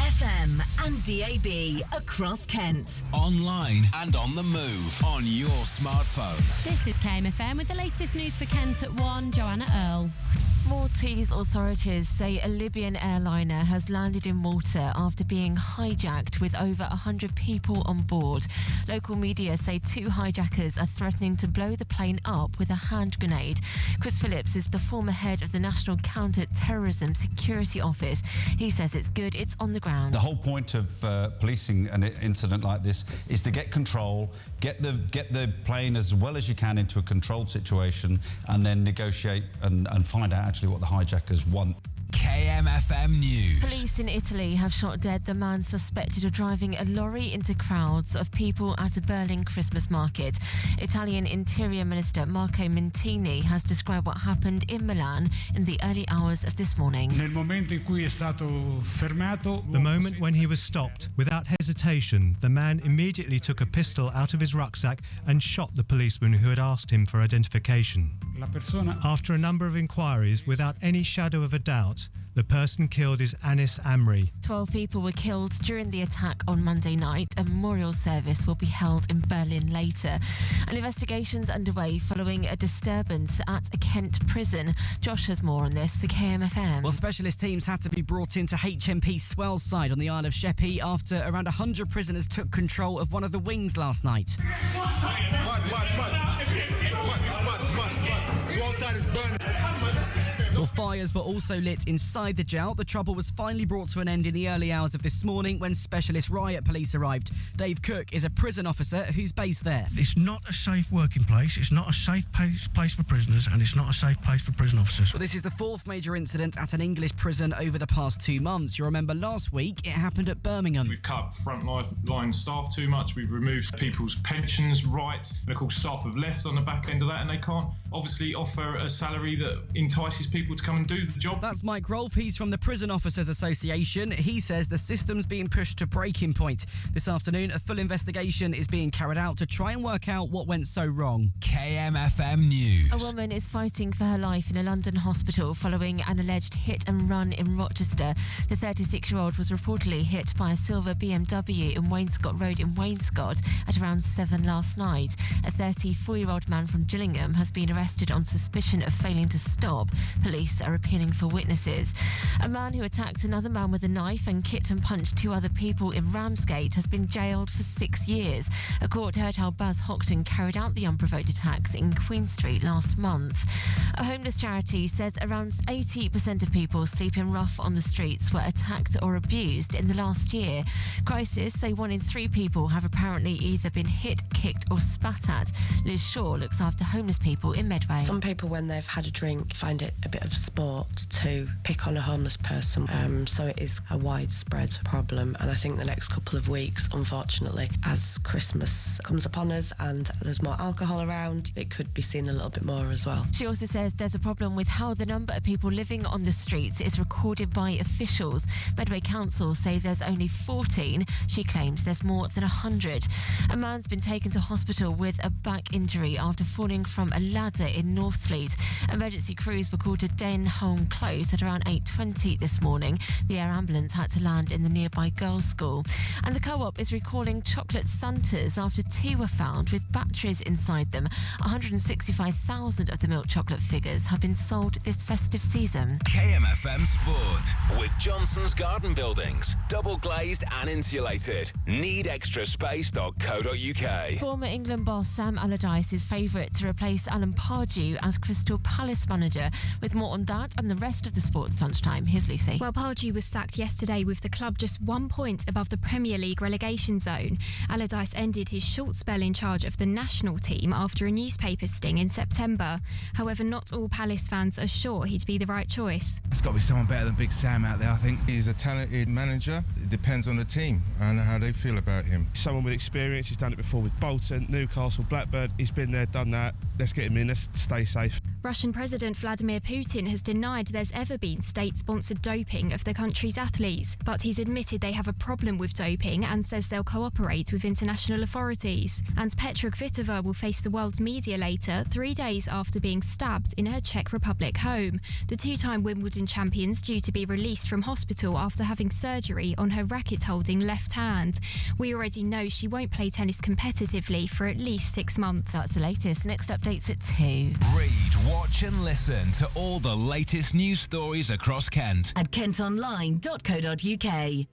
FM and DAB across Kent. Online and on the move on your smartphone. This is KMFM with the latest news for Kent at 1. Joanna Earl. Maltese authorities say a Libyan airliner has landed in Malta after being hijacked with over 100 people on board. Local media say 2 hijackers are threatening to blow the plane up with a hand grenade. Chris Phillips is the former head of the National Counter-Terrorism Security Office. He says it's good it's on the ground. The whole point of policing an incident like this is to get control, get the plane as well as you can into a controlled situation, and then negotiate and find out actually what the hijackers want. KMFM News. Police in Italy have shot dead the man suspected of driving a lorry into crowds of people at a Berlin Christmas market. Italian Interior Minister Marco Mentini has described what happened in Milan in the early hours of this morning. The moment when he was stopped, without hesitation, the man immediately took a pistol out of his rucksack and shot the policeman who had asked him for identification. After a number of inquiries, without any shadow of a doubt, the person killed is Anis Amri. 12 people were killed during the attack on Monday night. A memorial service will be held in Berlin later. An investigation's underway following a disturbance at a Kent prison. Josh has more on this for KMFM. Well, specialist teams had to be brought into HMP Swellside on the Isle of Sheppey after around 100 prisoners took control of one of the wings last night. Swellside is burning. Well, fires were also lit inside the jail. The trouble was finally brought to an end in the early hours of this morning when specialist riot police arrived. Dave Cook is a prison officer who's based there. It's not a safe working place, it's not a safe place for prisoners, and it's not a safe place for prison officers. Well, this is the 4th major incident at an English prison over the past 2 months. You remember last week it happened at Birmingham. We've cut frontline staff too much, we've removed people's pensions, rights, and of course staff have left on the back end of that, and they can't obviously offer a salary that entices people to come and do the job. That's Mike Rolfe. He's from the Prison Officers Association. He says the system's being pushed to breaking point. This afternoon, a full investigation is being carried out to try and work out what went so wrong. KMFM News. A woman is fighting for her life in a London hospital following an alleged hit and run in Rochester. The 36-year-old was reportedly hit by a silver BMW in Wainscott Road in Wainscott at around 7 last night. A 34-year-old man from Gillingham has been arrested on suspicion of failing to stop. Police are appealing for witnesses. A man who attacked another man with a knife and kicked and punched 2 other people in Ramsgate has been jailed for 6 years. A court heard how Buzz Hockton carried out the unprovoked attacks in Queen Street last month. A homeless charity says around 80% of people sleeping rough on the streets were attacked or abused in the last year. Crisis say 1 in 3 people have apparently either been hit, kicked or spat at. Liz Shaw looks after homeless people in Medway. Some people, when they've had a drink, find it a bit of sport to pick on a homeless person. So it is a widespread problem. And I think the next couple of weeks, unfortunately, as Christmas comes upon us and there's more alcohol around, it could be seen a little bit more as well. She also says there's a problem with how the number of people living on the streets is recorded by officials. Medway Council say there's only 14. She claims there's more than 100. A man's been taken to hospital with a back injury after falling from a ladder in Northfleet. Emergency crews were called to Denholm Close at around 8:20 this morning. The air ambulance had to land in the nearby girls' school. And the Co-op is recalling chocolate Santas after 2 were found with batteries inside them. 165,000 of the milk chocolate figures have been sold this festive season. KMFM Sport with Johnson's Garden Buildings. Double glazed and insulated. Need extra space.co.uk. Former England boss Sam Allardyce is favourite to replace Alan Pardew as Crystal Palace manager. With more on that and the rest of the sports lunchtime, here's Lucy. Well, Pardew was sacked yesterday with the club just 1 point above the Premier League relegation zone. Allardyce ended his short spell in charge of the national team after a newspaper sting in September. However, not all Palace fans are sure he'd be the right choice. It's got to be someone better than Big Sam out there, I think. He's a talented manager. It depends on the team and how they feel about him. Someone with experience. He's done it before with Bolton, Newcastle, Blackburn. He's been there, done that. Let's get him in. Let's stay safe. Russian President Vladimir Putin has denied there's ever been state-sponsored doping of the country's athletes, but he's admitted they have a problem with doping and says they'll cooperate with international authorities. And Petra Kvitova will face the world's media later, 3 days after being stabbed in her Czech Republic home. The two-time Wimbledon champion's due to be released from hospital after having surgery on her racket-holding left hand. We already know she won't play tennis competitively for at least 6 months. That's the latest. Next update's at 2. Read, watch and listen to all the latest news stories across Kent at kentonline.co.uk.